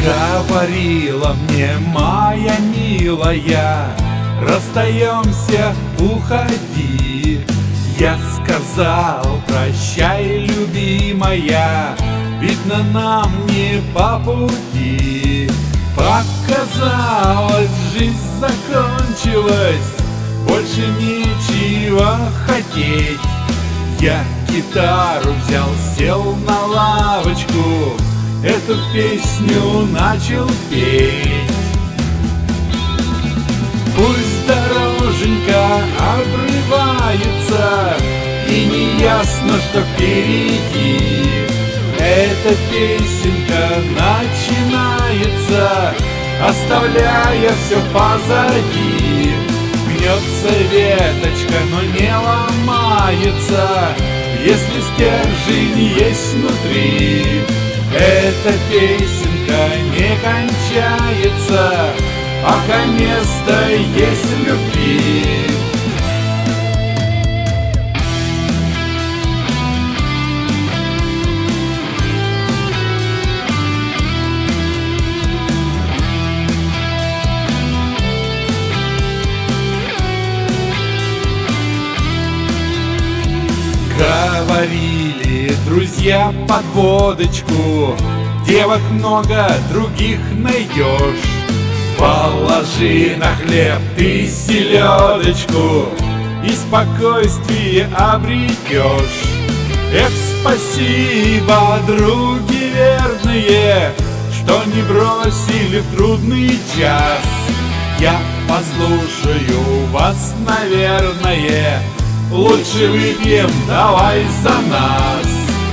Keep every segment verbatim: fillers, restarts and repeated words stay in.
Говорила мне моя милая: расстаемся, уходи. Я сказал: прощай, любимая, видно, нам не по пути. Показалось, жизнь закончилась, больше нечего хотеть. Я гитару взял, сел на лавочку, эту песню начал петь. Пусть дороженька обрывается, и не ясно, что впереди. Эта песенка начинается, оставляя все позади. Гнется веточка, но не ломается, если стержень есть внутри. Эта песенка не кончается, пока место есть в любви. Говорили друзья под водочку: девок много, других найдешь. Положи на хлеб ты селедочку, и спокойствие обретешь. Эх, спасибо, други верные, что не бросили в трудный час. Я послушаю вас, наверное, лучше выпьем давай за нас.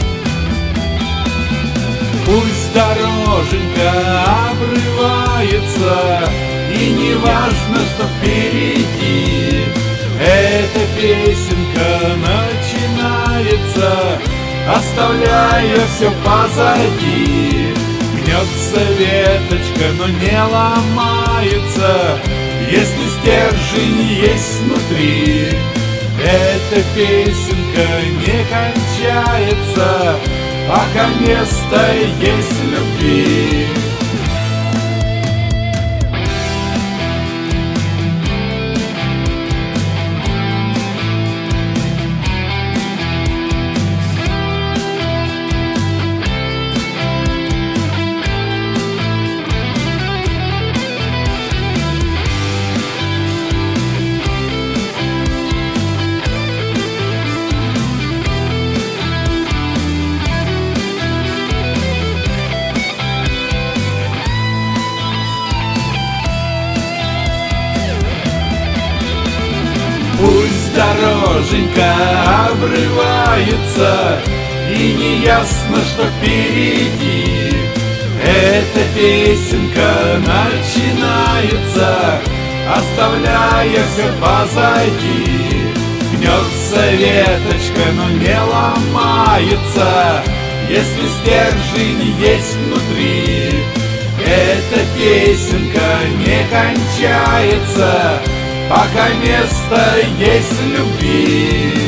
Пусть дороженька обрывается, и не важно, что впереди. Эта песенка начинается, оставляя все позади. Гнется веточка, но не ломается, если стержень есть внутри. Эта песенка не кончается, пока место есть в любви. Пусть дороженька обрывается, и не ясно, что впереди. Эта песенка начинается, оставляя все позади. Гнется веточка, но не ломается, если стержень есть внутри. Эта песенка не кончается, пока место есть в любви.